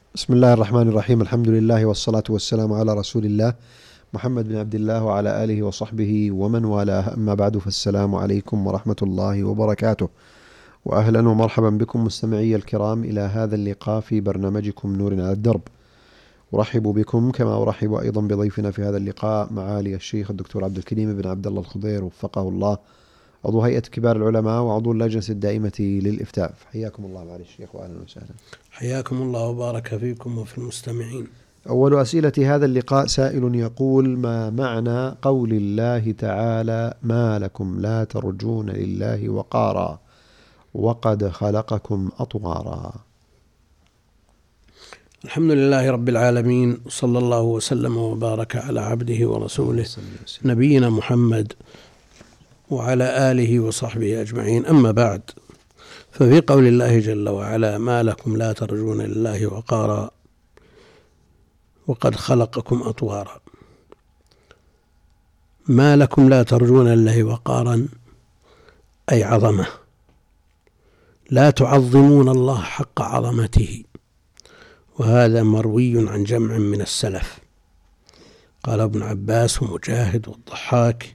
بسم الله الرحمن الرحيم. الحمد لله والصلاة والسلام على رسول الله محمد بن عبد الله وعلى آله وصحبه ومن والاه، أما بعد، فالسلام عليكم ورحمة الله وبركاته، وأهلا ومرحبا بكم مستمعي الكرام إلى هذا اللقاء في برنامجكم نور على الدرب. أرحب بكم كما أرحب أيضا بضيفنا في هذا اللقاء معالي الشيخ الدكتور عبد الكريم بن عبد الله الخضير وفقه الله، عضو هيئة كبار العلماء وعضو اللجنة الدائمة للإفتاء. حياكم الله معالي الشيخ وأهلا وسهلا. حياكم الله وبارك فيكم وفي المستمعين. أول أسئلة هذا اللقاء سائل يقول: ما معنى قول الله تعالى: ما لكم لا ترجون لله وقارا وقد خلقكم أطوارا؟ الحمد لله رب العالمين، صلى الله وسلم وبارك على عبده ورسوله نبينا محمد وعلى آله وصحبه أجمعين، أما بعد، ففي قول الله جل وعلا: ما لكم لا ترجون لله وقارا وقد خلقكم أطوارا. ما لكم لا ترجون لله وقارا أي عظمة، لا تعظمون الله حق عظمته، وهذا مروي عن جمع من السلف، قال ابن عباس ومجاهد والضحاك.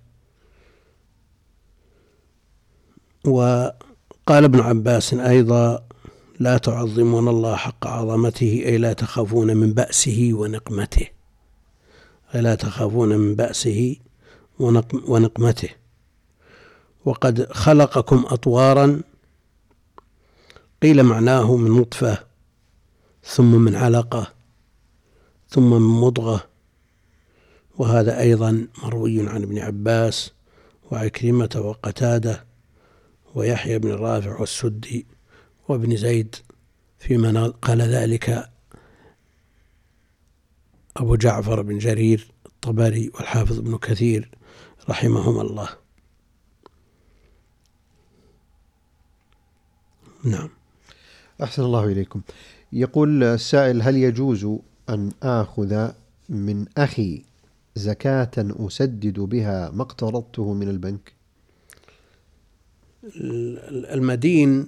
وقال ابن عباس أيضا: لا تعظمون الله حق عظمته أي لا تخافون من بأسه ونقمته، أي لا تخافون من بأسه ونقمته. وقد خلقكم أطوارا، قيل معناه من نطفة، ثم من علقة، ثم من مضغة، وهذا أيضا مروي عن ابن عباس وعكرمة وقتادة ويحيى بن رافع والسدي وابن زيد، فيما قال ذلك أبو جعفر بن جرير الطبري والحافظ ابن كثير رحمهم الله. نعم. أحسن الله إليكم. يقول السائل: هل يجوز أن آخذ من أخي زكاة أسدد بها ما اقترضته من البنك؟ المدين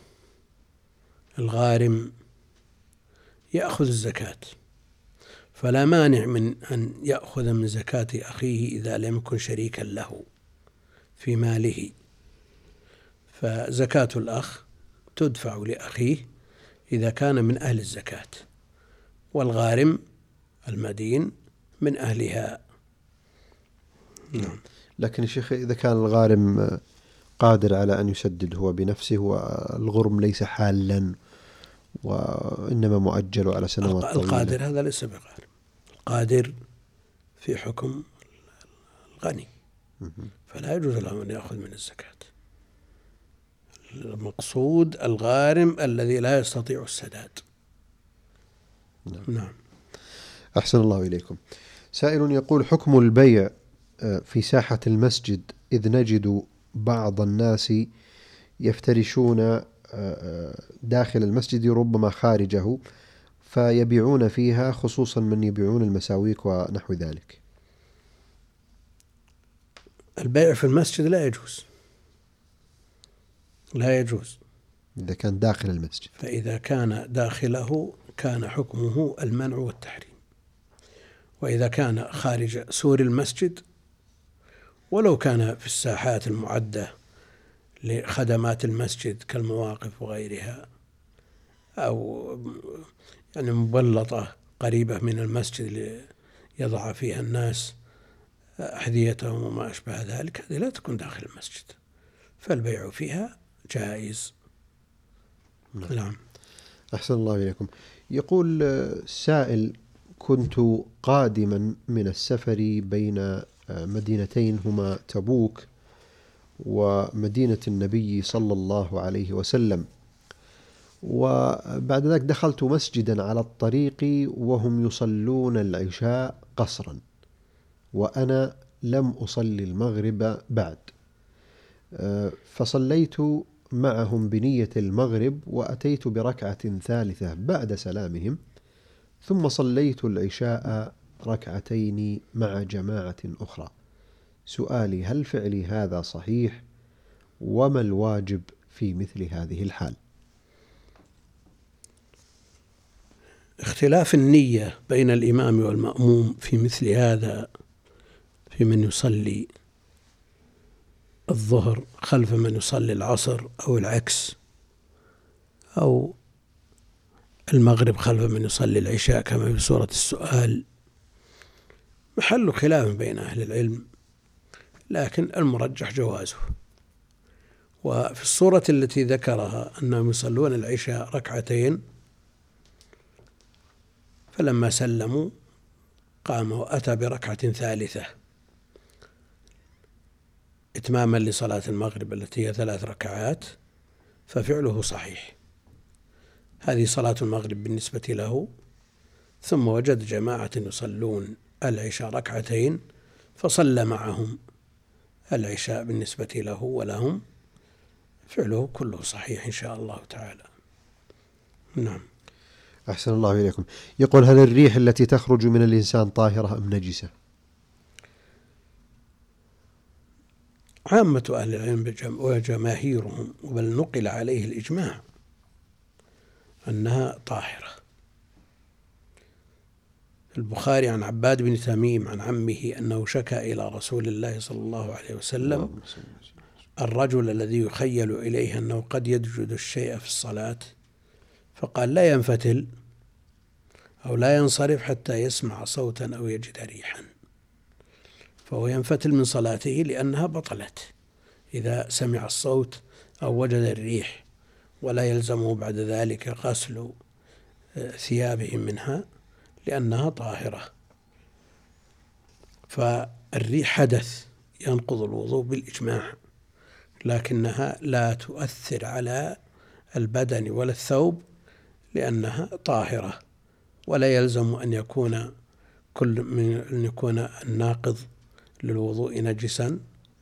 الغارم يأخذ الزكاة، فلا مانع من أن يأخذ من زكاة أخيه إذا لم يكن شريكا له في ماله، فزكاة الأخ تدفع لأخيه إذا كان من أهل الزكاة، والغارم المدين من أهلها. نعم. لكن الشيخ، إذا كان الغارم قادر على أن يسدد هو بنفسه والغرم ليس حالا وإنما مؤجل على سنوات طويلة، القادر هذا ليس بغارم، القادر في حكم الغني، فلا يجوز له أن يأخذ من الزكاة. المقصود الغارم الذي لا يستطيع السداد. نعم. أحسن الله إليكم. سائل يقول: حكم البيع في ساحة المسجد، إذ نجد بعض الناس يفترشون داخل المسجد ربما خارجه فيبيعون فيها، خصوصا من يبيعون المساويك ونحو ذلك. البيع في المسجد لا يجوز، لا يجوز إذا كان داخل المسجد، فإذا كان داخله كان حكمه المنع والتحريم، وإذا كان خارج سور المسجد ولو كان في الساحات المعدة لخدمات المسجد كالمواقف وغيرها، أو يعني مبلطة قريبة من المسجد ليضع فيها الناس أحذيتهم وما أشبه ذلك، هذه لا تكون داخل المسجد، فالبيع فيها جائز. نعم. أحسن الله إليكم. يقول سائل: كنت قادما من السفر بين مدينتين هما تبوك ومدينة النبي صلى الله عليه وسلم، وبعد ذلك دخلت مسجدا على الطريق وهم يصلون العشاء قصرا، وأنا لم أصلي المغرب بعد، فصليت معهم بنية المغرب وأتيت بركعة ثالثة بعد سلامهم، ثم صليت العشاء ركعتين مع جماعة أخرى. سؤالي: هل فعلي هذا صحيح؟ وما الواجب في مثل هذه الحال؟ اختلاف النية بين الإمام والمأموم في مثل هذا، في من يصلي الظهر خلف من يصلي العصر، أو العكس، أو المغرب خلف من يصلي العشاء كما في سورة السؤال، محل خلاف بين أهل العلم، لكن المرجح جوازه. وفي الصورة التي ذكرها أنهم يصلون العشاء ركعتين، فلما سلموا قام وأتى بركعة ثالثة إتماما لصلاة المغرب التي هي 3 ركعات، ففعله صحيح. هذه صلاة المغرب بالنسبة له، ثم وجد جماعة يصلون العشاء ركعتين فصلى معهم العشاء بالنسبة له ولهم، فعله كله صحيح إن شاء الله تعالى. نعم. أحسن الله إليكم. يقول: هل الريح التي تخرج من الإنسان طاهرة أم نجسة؟ عامة أهل العلم وجماهيرهم، بل نقل عليه الإجماع، أنها طاهرة. البخاري عن عباد بن تميم عن عمه أنه شكى إلى رسول الله صلى الله عليه وسلم الرجل الذي يخيل إليه أنه قد يجد الشيء في الصلاة، فقال: لا ينفتل أو لا ينصرف حتى يسمع صوتا أو يجد ريحا، فهو ينفتل من صلاته لأنها بطلت إذا سمع الصوت أو وجد الريح، ولا يلزمه بعد ذلك غسل ثيابه منها لأنها طاهرة. فالريح حدث ينقض الوضوء بالإجماع، لكنها لا تؤثر على البدن ولا الثوب لأنها طاهرة، ولا يلزم أن يكون الناقض للوضوء نجسا.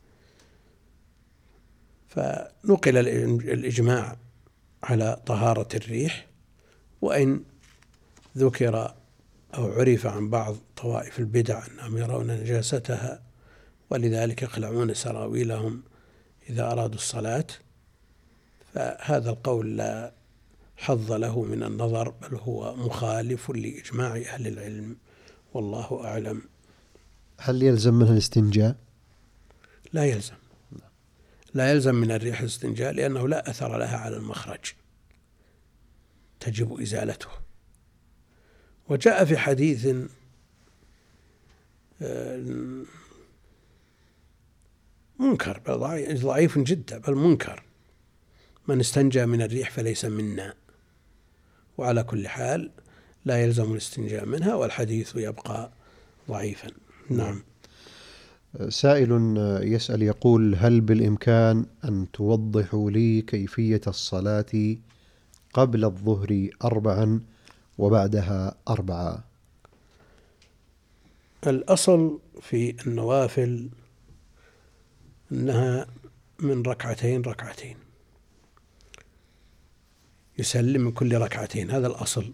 فنقل الإجماع على طهارة الريح، وإن ذكر أو عرف عن بعض طوائف البدع أنهم يرون نجاستها، ولذلك يخلعون سراويلهم إذا أرادوا الصلاة، فهذا القول لا حظ له من النظر، بل هو مخالف لإجماع أهل العلم، والله أعلم. هل يلزم منها الاستنجاء؟ لا يلزم، لا يلزم من الريح الاستنجاء، لأنه لا أثر لها على المخرج، تجب إزالته. وجاء في حديث منكر، ضعيف جدا بل منكر: من استنجى من الريح فليس منا. وعلى كل حال لا يلزم الاستنجاء منها، والحديث يبقى ضعيفا. نعم. سائل يسأل يقول: هل بالإمكان أن توضحوا لي كيفية الصلاة قبل الظهر 4 وبعدها 4؟ الأصل في النوافل أنها من ركعتين، يسلم من كل ركعتين، هذا الأصل.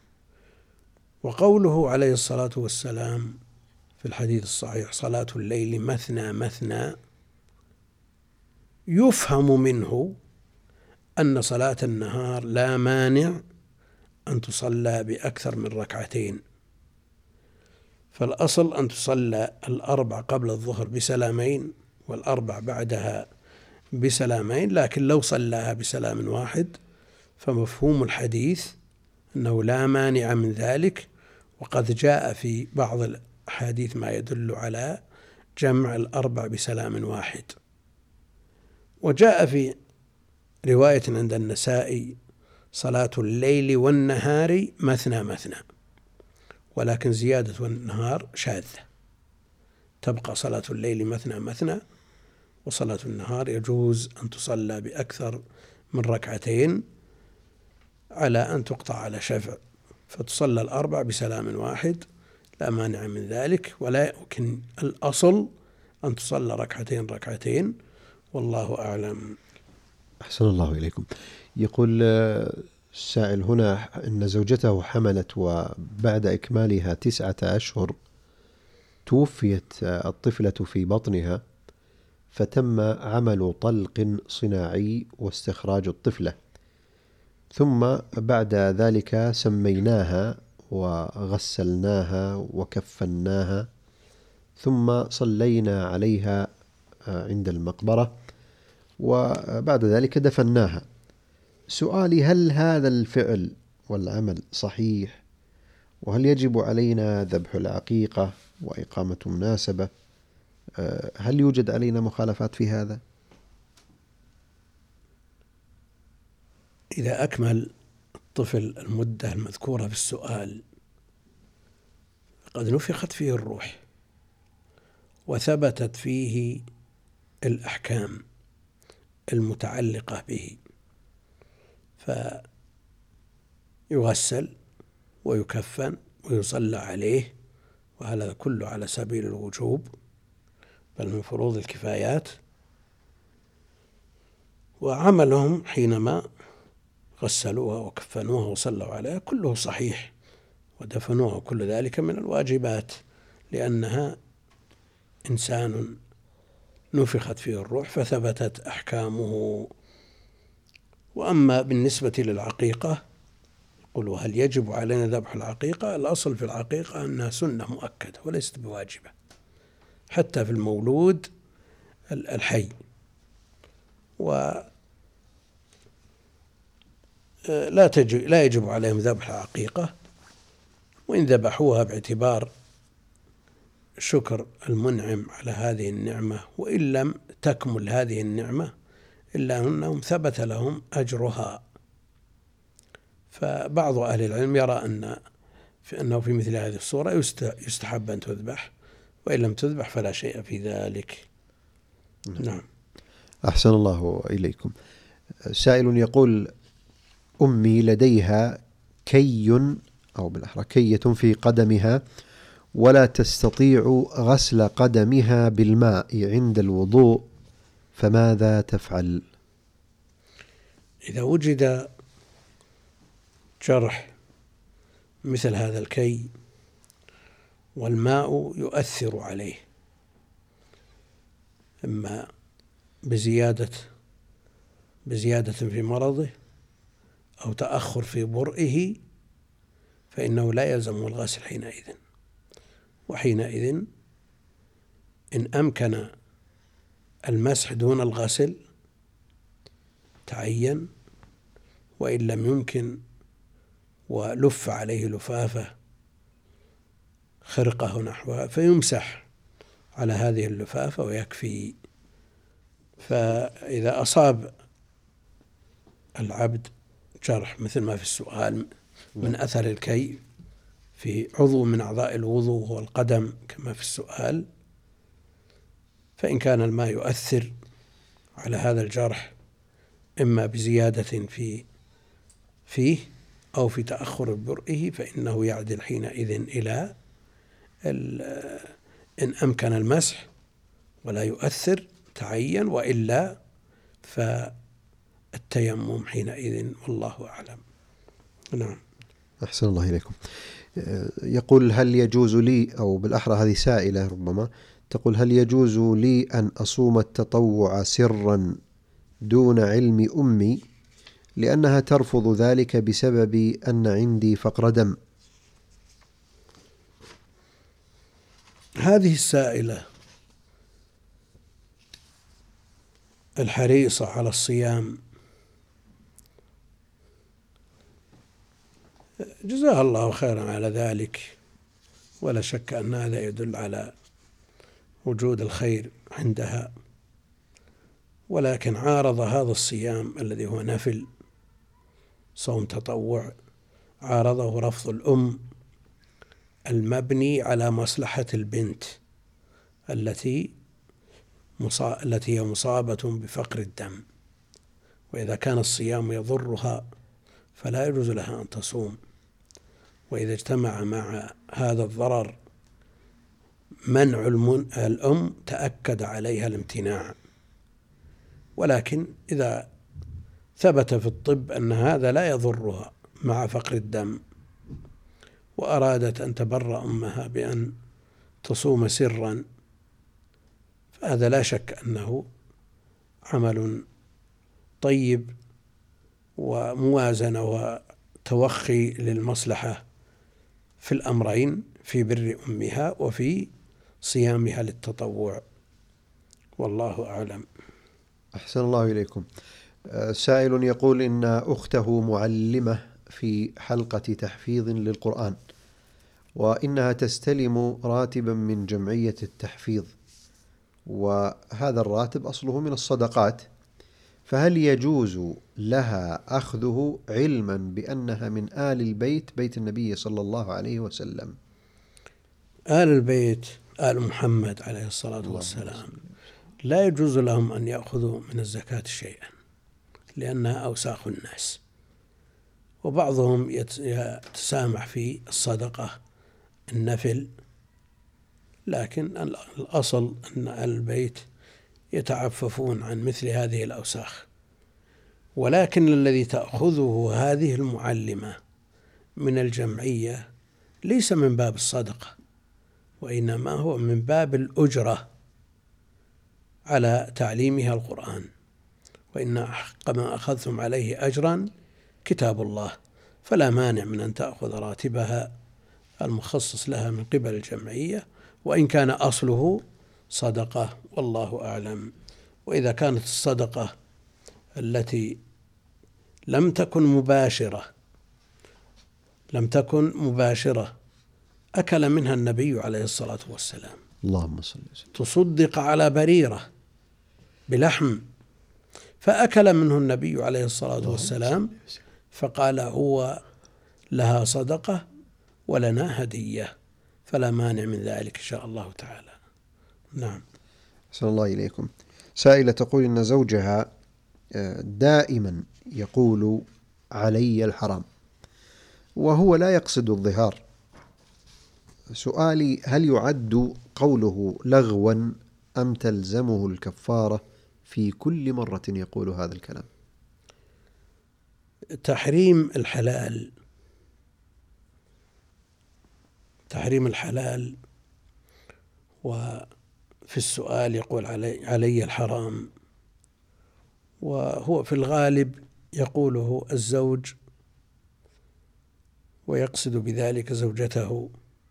وقوله عليه الصلاة والسلام في الحديث الصحيح: صلاة الليل مثنى مثنى، يفهم منه أن صلاة النهار لا مانع أن تصلى بأكثر من ركعتين. فالأصل أن تصلى 4 قبل الظهر بسلامين، 4 بعدها بسلامين، لكن لو صلاها بسلام واحد فمفهوم الحديث أنه لا مانع من ذلك. وقد جاء في بعض الأحاديث ما يدل على جمع 4 بسلام واحد. وجاء في رواية عند النسائي: صلاة الليل والنهار مثنى مثنى، ولكن زيادة النهار شاذة، تبقى صلاة الليل مثنى مثنى، وصلاة النهار يجوز أن تصلى بأكثر من ركعتين على أن تقطع على شفع، فتصلى 4 بسلام واحد، لا مانع من ذلك، ولكن الأصل أن تصلى ركعتين، والله أعلم. أحسن الله إليكم. يقول السائل هنا أن زوجته حملت، وبعد إكمالها 9 أشهر توفيت الطفلة في بطنها، فتم عمل طلق صناعي واستخراج الطفلة، ثم بعد ذلك سميناها وغسلناها وكفناها ثم صلينا عليها عند المقبرة وبعد ذلك دفناها. سؤالي: هل هذا الفعل والعمل صحيح؟ وهل يجب علينا ذبح العقيقة وإقامة مناسبة؟ هل يوجد علينا مخالفات في هذا؟ إذا أكمل الطفل المدة المذكورة في السؤال قد نفخت فيه الروح وثبتت فيه الأحكام المتعلقة به، فيغسل ويكفن ويصلى عليه، وهذا كله على سبيل الوجوب بل من فروض الكفايات. وعملهم حينما غسلوها وكفنوها وصلوا عليها كله صحيح، ودفنوها، كل ذلك من الواجبات، لأنها إنسان نفخت فيه الروح فثبتت أحكامه. وأما بالنسبة للعقيقة، يقول: هل يجب علينا ذبح العقيقة؟ الأصل في العقيقة أنها سنة مؤكدة وليست بواجبة، حتى في المولود الحي. ولا لا يجب عليهم ذبح العقيقة، وإن ذبحوها باعتبار شكر المنعم على هذه النعمة، وإن لم تكمل هذه النعمة إلا أنهم ثبت لهم أجرها. فبعض أهل العلم يرى أنه في مثل هذه الصورة يستحب أن تذبح، وإن لم تذبح فلا شيء في ذلك. نعم. أحسن الله إليكم. سائل يقول: أمي لديها كي أو بالأحرى كية في قدمها ولا تستطيع غسل قدمها بالماء عند الوضوء، فماذا تفعل؟ إذا وجد جرح مثل هذا الكي والماء يؤثر عليه، إما بزيادة في مرضه أو تأخر في برئه، فإنه لا يلزم الغسل حينئذ. وحينئذ إن أمكن المسح دون الغسل تعين، وإن لم يمكن ولف عليه لفافة خرقة نحوها فيمسح على هذه اللفافة ويكفي. فإذا أصاب العبد جرح مثل ما في السؤال من أثر الكي في عضو من أعضاء الوضوء وهو القدم كما في السؤال، فإن كان الماء يؤثر على هذا الجرح إما بزيادة فيه أو في تأخر برئه، فإنه يعدل حينئذ إلى إن أمكن المسح ولا يؤثر تعين، وإلا فالتيمم حينئذ، والله أعلم. نعم. أحسن الله إليكم. يقول: هل يجوز لي، أو بالأحرى هذه سائلة ربما تقول: هل يجوز لي أن أصوم التطوع سرا دون علم أمي، لأنها ترفض ذلك بسبب أن عندي فقر دم؟ هذه السائلة الحريصة على الصيام جزاها الله خيرا على ذلك، ولا شك أن هذا يدل على وجود الخير عندها، ولكن عارض هذا الصيام الذي هو نفل صوم تطوع، عارضه رفض الأم المبني على مصلحة البنت التي هي مصابة بفقر الدم، وإذا كان الصيام يضرها فلا يجوز لها أن تصوم. وإذا اجتمع مع هذا الضرر منع الأم تأكد عليها الامتناع. ولكن إذا ثبت في الطب أن هذا لا يضرها مع فقر الدم، وأرادت أن تبر أمها بأن تصوم سرا، فهذا لا شك أنه عمل طيب وموازنة وتوخي للمصلحة في الأمرين، في بر أمها وفي صيامها للتطوع، والله أعلم. أحسن الله إليكم. سائل يقول إن أخته معلمة في حلقة تحفيظ للقرآن، وإنها تستلم راتبا من جمعية التحفيظ، وهذا الراتب أصله من الصدقات، فهل يجوز لها أخذه علما بأنها من آل البيت، بيت النبي صلى الله عليه وسلم؟ آل البيت، آل محمد عليه الصلاة والسلام، لا يجوز لهم أن يأخذوا من الزكاة شيئا، لأنها أوساخ الناس، وبعضهم يتسامح في الصدقة النفل، لكن الأصل أن آل البيت يتعففون عن مثل هذه الأوساخ. ولكن الذي تأخذه هذه المعلمة من الجمعية ليس من باب الصدقة، وإنما هو من باب الأجرة على تعليمها القرآن، وإن أحق ما أخذتم عليه أجرا كتاب الله، فلا مانع من أن تأخذ راتبها المخصص لها من قبل الجمعية، وإن كان أصله صدقة، والله أعلم. وإذا كانت الصدقة التي لم تكن مباشرة أكل منها النبي عليه الصلاة والسلام، اللهم صل وسلم، تصدق على بريرة بلحم، فأكل منه النبي عليه الصلاة والسلام، فقال هو لها صدقة ولنا هدية، فلا مانع من ذلك إن شاء الله تعالى. نعم. أحسن الله إليكم. سائلة تقول إن زوجها دائما يقول علي الحرام، وهو لا يقصد الظهار. سؤالي: هل يعد قوله لغوا أم تلزمه الكفارة في كل مرة يقول هذا الكلام؟ تحريم الحلال وفي السؤال يقول علي الحرام، وهو في الغالب يقوله الزوج ويقصد بذلك زوجته،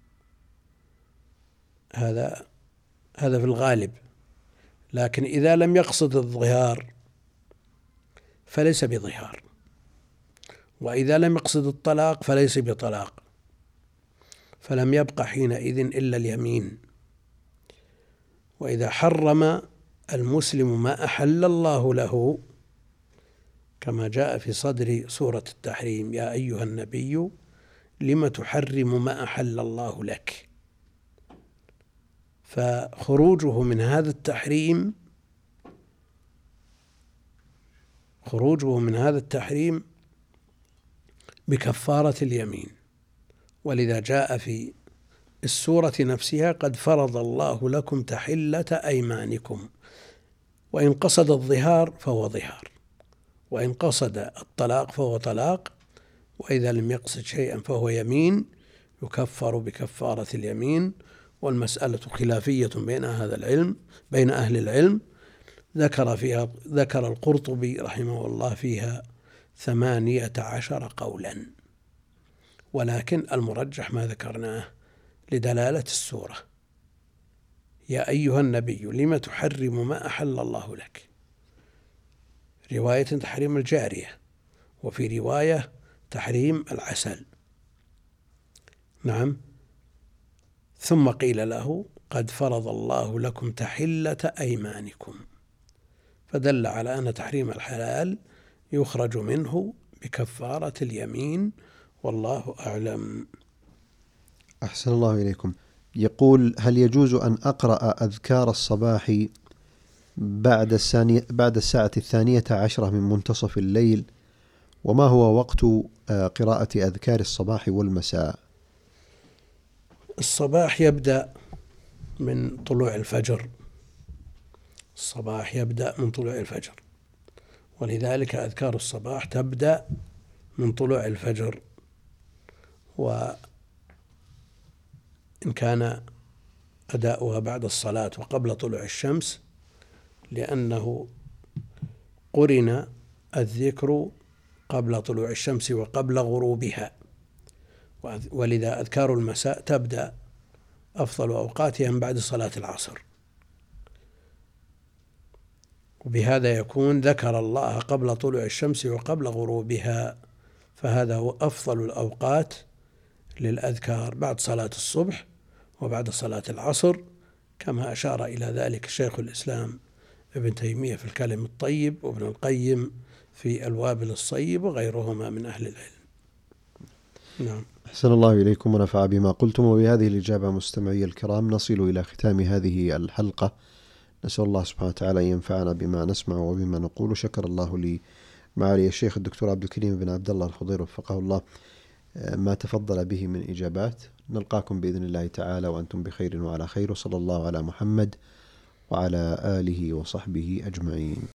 هذا في الغالب. لكن إذا لم يقصد الظهار فليس بظهار، وإذا لم يقصد الطلاق فليس بطلاق، فلم يبقى حينئذ إلا اليمين. وإذا حرم المسلم ما أحل الله له، كما جاء في صدر سورة التحريم: يا أيها النبي لم تحرم ما أحل الله لك، فخروجه من هذا التحريم بكفارة اليمين. ولذا جاء في السورة نفسها: قد فرض الله لكم تحلة أيمانكم، وإن قصد الظهار فهو ظهار، وإن قصد الطلاق فهو طلاق، وإذا لم يقصد شيئا فهو يمين يكفر بكفارة اليمين. والمسألة خلافية بين أهل العلم، ذكر القرطبي رحمه الله فيها 18 قولا، ولكن المرجح ما ذكرناه لدلالة السورة: يا أيها النبي لم تحرم ما أحل الله لك، رواية تحريم الجارية، وفي رواية تحريم العسل. نعم. ثم قيل له: قد فرض الله لكم تحلة أيمانكم، فدل على أن تحريم الحلال يخرج منه بكفارة اليمين، والله أعلم. أحسن الله إليكم. يقول: هل يجوز أن أقرأ أذكار الصباح بعد الساعة 12 من منتصف الليل؟ وما هو وقت قراءة أذكار الصباح والمساء؟ الصباح يبدأ من طلوع الفجر، ولذلك أذكار الصباح تبدأ من طلوع الفجر، وإن كان أداؤها بعد الصلاة وقبل طلوع الشمس، لأنه قرن الذكر قبل طلوع الشمس وقبل غروبها، ولذا أذكار المساء تبدأ أفضل أوقاتها من بعد صلاة العصر، وبهذا يكون ذكر الله قبل طلوع الشمس وقبل غروبها، فهذا هو أفضل الأوقات للأذكار بعد صلاة الصبح وبعد صلاة العصر، كما أشار إلى ذلك شيخ الإسلام ابن تيمية في الكلم الطيب، وابن القيم في الوابل الصيب، وغيرهما من أهل العلم. نعم. أحسن الله إليكم ونفع بما قلتم. وبهذه الإجابة مستمعي الكرام نصل إلى ختام هذه الحلقة. نسأل الله سبحانه وتعالى أن ينفعنا بما نسمع وبما نقول. شكر الله لي معالي الشيخ الدكتور عبد الكريم بن عبد الله الخضير وفقه الله ما تفضل به من إجابات. نلقاكم بإذن الله تعالى وأنتم بخير وعلى خير، وصلى الله على محمد وعلى آله وصحبه أجمعين.